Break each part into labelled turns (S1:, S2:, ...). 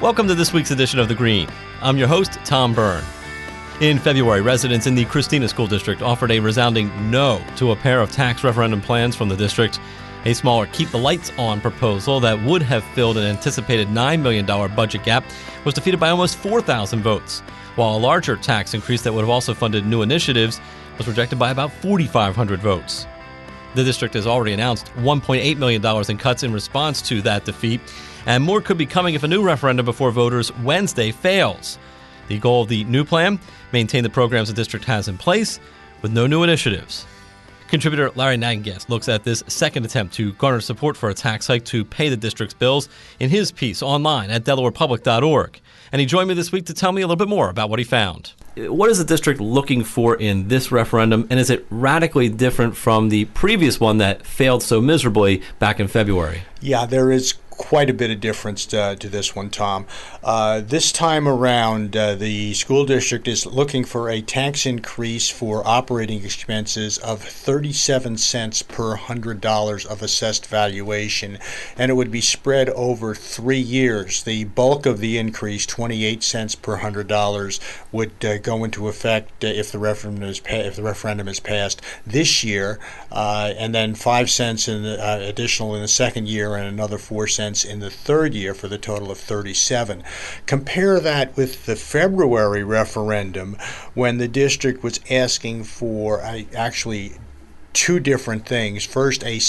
S1: Welcome to this week's edition of The Green. I'm your host, Tom Byrne. In February, residents in the Christina School District offered a resounding no to a pair of tax referendum plans from the district. A smaller Keep the Lights On proposal that would have filled an anticipated $9 million budget gap was defeated by almost 4,000 votes, while a larger tax increase that would have also funded new initiatives was rejected by about 4,500 votes. The district has already announced $1.8 million in cuts in response to that defeat, and more could be coming if a new referendum before voters Wednesday fails. The goal of the new plan: maintain the programs the district has in place with no new initiatives. Contributor Larry Nagengast looks at this second attempt to garner support for a tax hike to pay the district's bills in his piece online at DelawarePublic.org. And he joined me this week to tell me a little bit more about what he found. What is the district looking for in this referendum, and is it radically different from the previous one that failed so miserably back in February?
S2: Yeah, there is quite a bit of difference to this one, Tom. This time around, the school district is looking for a tax increase for operating expenses of 37 cents per $100 of assessed valuation, and it would be spread over 3 years. The bulk of the increase, 28 cents per $100, would go into effect if the referendum is passed this year, and then 5 cents additional in the second year, and another 4 cents in the third year, for the total of 37. Compare that with the February referendum, when the district was asking for actually two different things. First, a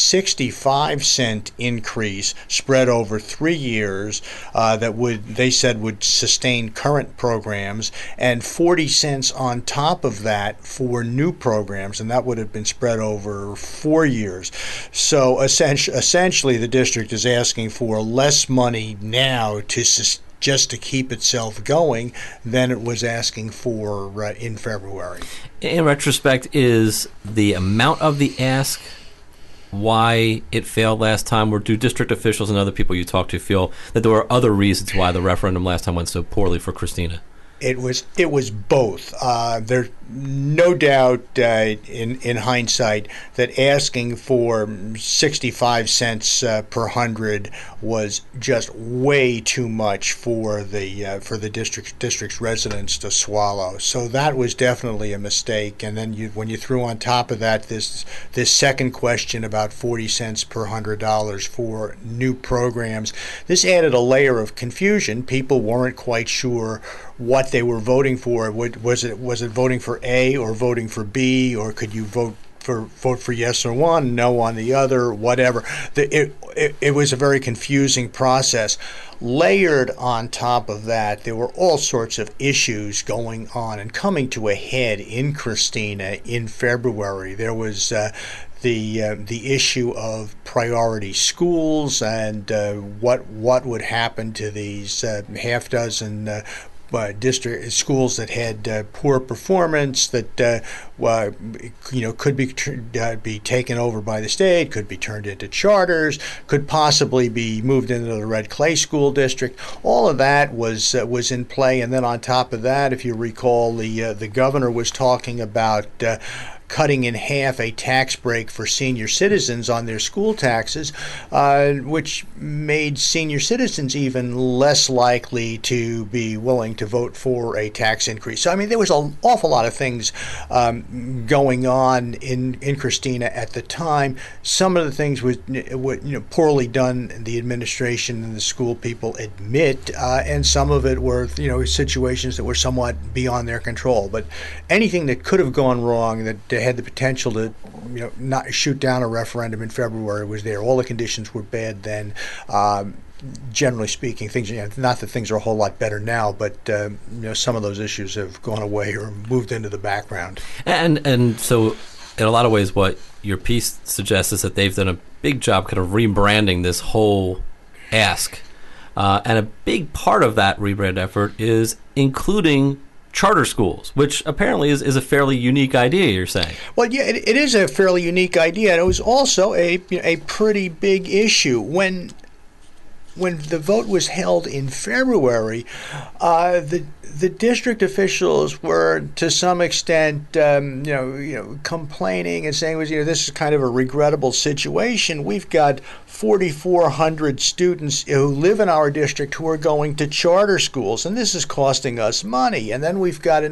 S2: 65-cent increase spread over 3 years that they said would sustain current programs, and 40 cents on top of that for new programs, and that would have been spread over 4 years. So essentially, the district is asking for less money now just to keep itself going than it was asking for in February.
S1: In retrospect, is the amount of the ask why it failed last time, or do district officials and other people you talk to feel that there were other reasons why the referendum last time went so poorly for Christina?
S2: It was both. There's no doubt in hindsight that asking for 65 cents per $100 was just way too much for the district's residents to swallow. So that was definitely a mistake. And then when you threw on top of that this second question about 40 cents per $100 for new programs, this added a layer of confusion. People weren't quite sure what they were voting for. Was it voting for A or voting for B, or could you vote for yes on one, no on the other, whatever. It was a very confusing process. Layered on top of that, there were all sorts of issues going on and coming to a head in Christina in February. There was the issue of priority schools and what would happen to these half dozen district schools that had poor performance, that could be taken over by the state, could be turned into charters, could possibly be moved into the Red Clay School District. All of that was in play, and then on top of that, if you recall, the governor was talking about cutting in half a tax break for senior citizens on their school taxes, which made senior citizens even less likely to be willing to vote for a tax increase. So, I mean, there was an awful lot of things going on in Christina at the time. Some of the things were poorly done, the administration and the school people admit, and some of it were situations that were somewhat beyond their control. But anything that could have gone wrong, that had the potential to not shoot down a referendum in February, was there. All the conditions were bad then. Generally speaking, things, not that things are a whole lot better now, but some of those issues have gone away or moved into the background.
S1: And so, in a lot of ways, what your piece suggests is that they've done a big job kind of rebranding this whole ask, and a big part of that rebrand effort is including charter schools, which apparently is a fairly unique idea, you're saying.
S2: Well, yeah, it is a fairly unique idea, and it was also a pretty big issue. When the vote was held in February, the district officials were to some extent, complaining and saying, this is kind of a regrettable situation. We've got 4,400 students who live in our district who are going to charter schools, and this is costing us money. And then we've got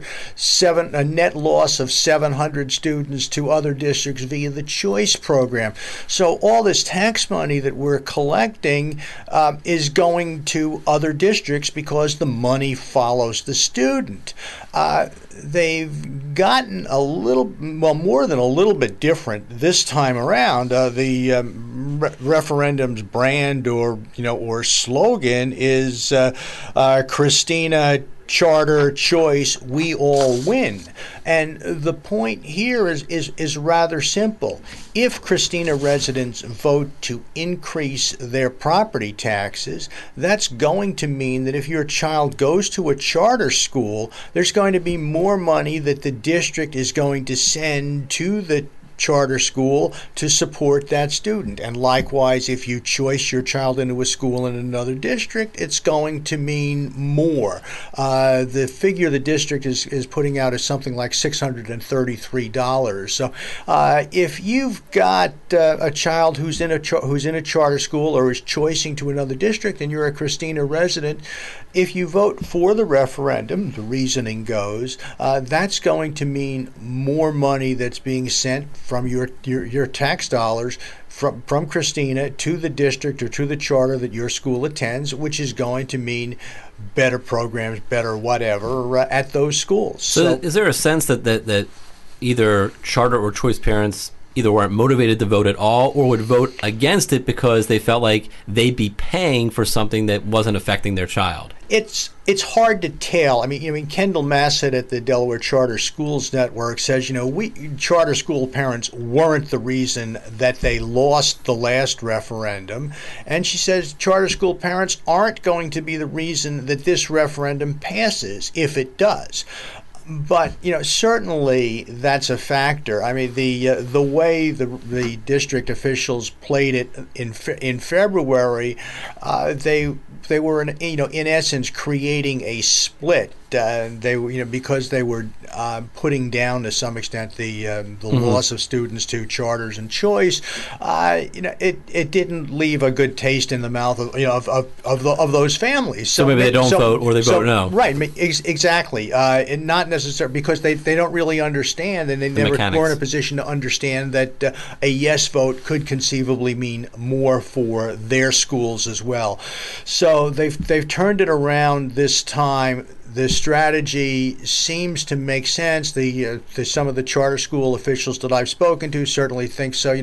S2: a net loss of 700 students to other districts via the choice program. So all this tax money that we're collecting is going to other districts because the money follows the student. They've gotten more than a little bit different this time around. The referendum's brand or slogan is Christina Charter Choice, we all win. And the point here is rather simple. If Christina residents vote to increase their property taxes, that's going to mean that if your child goes to a charter school, there's going to be more money that the district is going to send to the charter school to support that student. And likewise, if you choice your child into a school in another district, it's going to mean more. The figure the district is putting out is something like $633. So if you've got a child who's in a charter school or is choicing to another district and you're a Christina resident, if you vote for the referendum, the reasoning goes, that's going to mean more money that's being sent from your tax dollars from Christina to the district or to the charter that your school attends, which is going to mean better programs, better whatever at those schools.
S1: So is there a sense that either charter or choice parents either weren't motivated to vote at all or would vote against it because they felt like they'd be paying for something that wasn't affecting their child?
S2: It's hard to tell. I mean, Kendall Massett at the Delaware Charter Schools Network says, we charter school parents weren't the reason that they lost the last referendum, and she says charter school parents aren't going to be the reason that this referendum passes if it does. But certainly that's a factor. I mean, the way the district officials played it in February, they were in essence creating a split. Because they were putting down to some extent the loss of students to charters and choice. It didn't leave a good taste in the mouth of those families.
S1: So maybe they don't vote or they vote no.
S2: Right, exactly. And not necessarily because they don't really understand, and they never were in a position to understand that a yes vote could conceivably mean more for their schools as well. So they've turned it around this time. The strategy seems to make sense. Some of the charter school officials that I've spoken to certainly think so.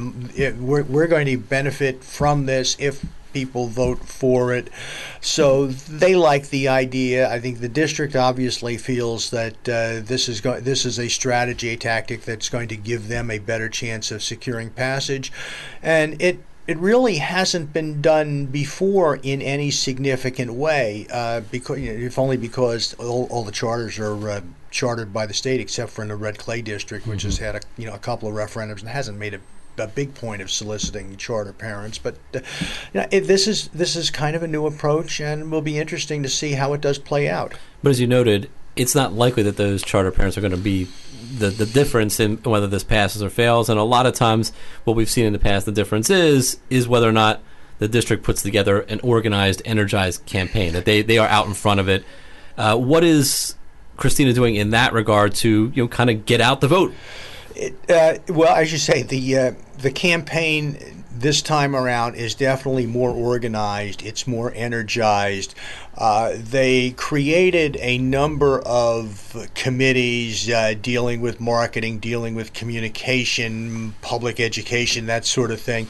S2: We're going to benefit from this if people vote for it. So they like the idea. I think the district obviously feels that this is a strategy, a tactic that's going to give them a better chance of securing passage, and it really hasn't been done before in any significant way, if only because all the charters are chartered by the state, except for in the Red Clay district, which has had a couple of referendums and hasn't made a big point of soliciting charter parents. But this is kind of a new approach, and will be interesting to see how it does play out.
S1: But as you noted, it's not likely that those charter parents are going to be the difference in whether this passes or fails. And a lot of times what we've seen in the past, the difference is whether or not the district puts together an organized, energized campaign, that they are out in front of it. What is Christina doing in that regard to kind of get out the vote?
S2: Well, as you say, the campaign this time around is definitely more organized. It's more energized. They created a number of committees dealing with marketing, dealing with communication, public education, that sort of thing.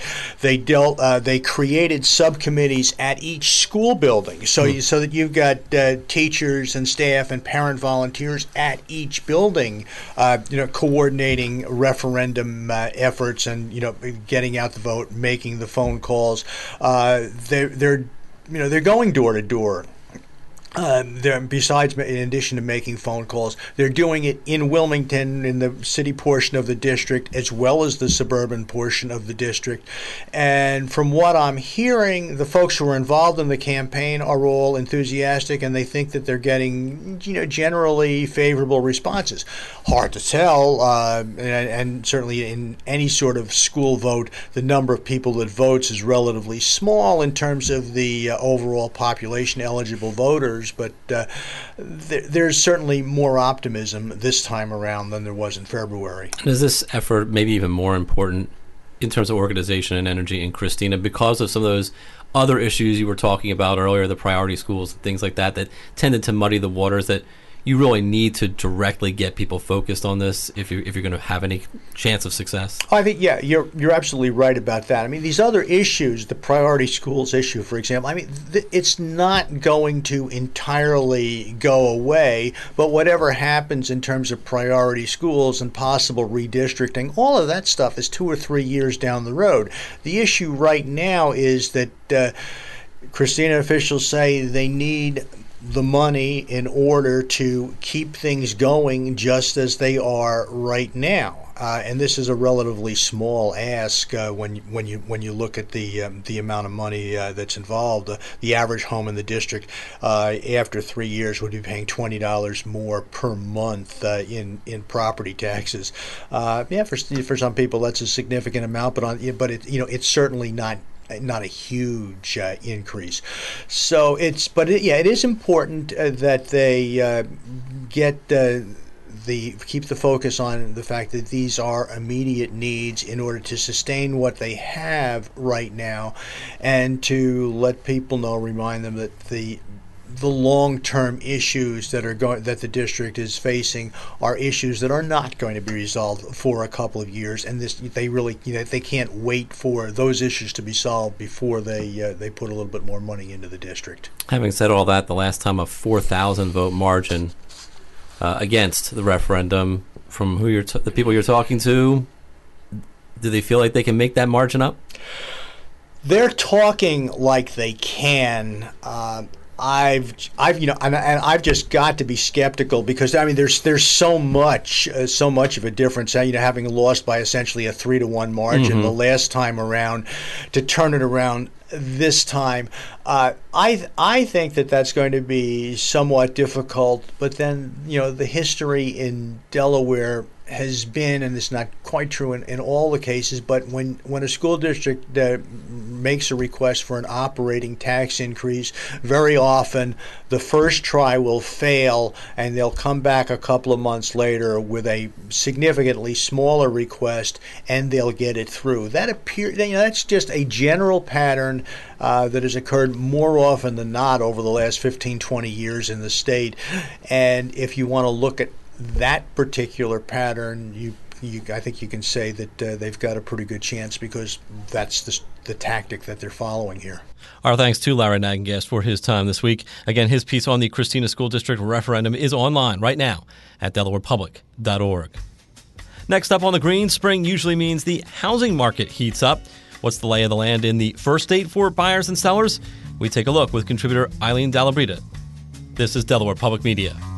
S2: They created subcommittees at each school building, so that you've got teachers and staff and parent volunteers at each building, coordinating referendum efforts and getting out the vote, making the phone calls. They're going door to door. Besides, in addition to making phone calls, they're doing it in Wilmington, in the city portion of the district, as well as the suburban portion of the district. And from what I'm hearing, the folks who are involved in the campaign are all enthusiastic, and they think that they're getting, generally favorable responses. Hard to tell, and certainly in any sort of school vote, the number of people that votes is relatively small in terms of the overall population eligible voters. But there's certainly more optimism this time around than there was in February.
S1: And is this effort maybe even more important in terms of organization and energy in Christina because of some of those other issues you were talking about earlier, the priority schools and things like that, that tended to muddy the waters, that you really need to directly get people focused on this if you're going to have any chance of success?
S2: I think, you're absolutely right about that. I mean, these other issues, the priority schools issue, for example, it's not going to entirely go away, but whatever happens in terms of priority schools and possible redistricting, all of that stuff is 2 or 3 years down the road. The issue right now is that Christina officials say they need the money in order to keep things going just as they are right now. And this is a relatively small ask when you look at the amount of money that's involved. The average home in the district after 3 years would be paying $20 more per month in property taxes. For some people that's a significant amount, but it's certainly not a huge increase. So it is important that they keep the focus on the fact that these are immediate needs in order to sustain what they have right now, and to let people know, remind them that the long-term issues that the district is facing are issues that are not going to be resolved for a couple of years, and they can't wait for those issues to be solved before they put a little bit more money into the district.
S1: Having said all that, the last time a 4,000 vote margin against the referendum, from the people you're talking to, do they feel like they can make that margin up?
S2: They're talking like they can. I've just got to be skeptical because there's so much of a difference. Having lost by essentially a 3-1 margin the last time around, to turn it around this time, I think that's going to be somewhat difficult. But then the history in Delaware has been, and it's not quite true in all the cases, but when a school district makes a request for an operating tax increase, very often the first try will fail, and they'll come back a couple of months later with a significantly smaller request, and they'll get it through. That's just a general pattern that has occurred more often than not over the last 15, 20 years in the state. And if you want to look at that particular pattern, I think you can say that they've got a pretty good chance, because that's the tactic that they're following here.
S1: Our thanks to Larry Nagengast for his time this week. Again, his piece on the Christina School District referendum is online right now at DelawarePublic.org. Next up on the Green, spring usually means the housing market heats up. What's the lay of the land in the first state for buyers and sellers? We take a look with contributor Eileen Dalabrita. This is Delaware Public Media.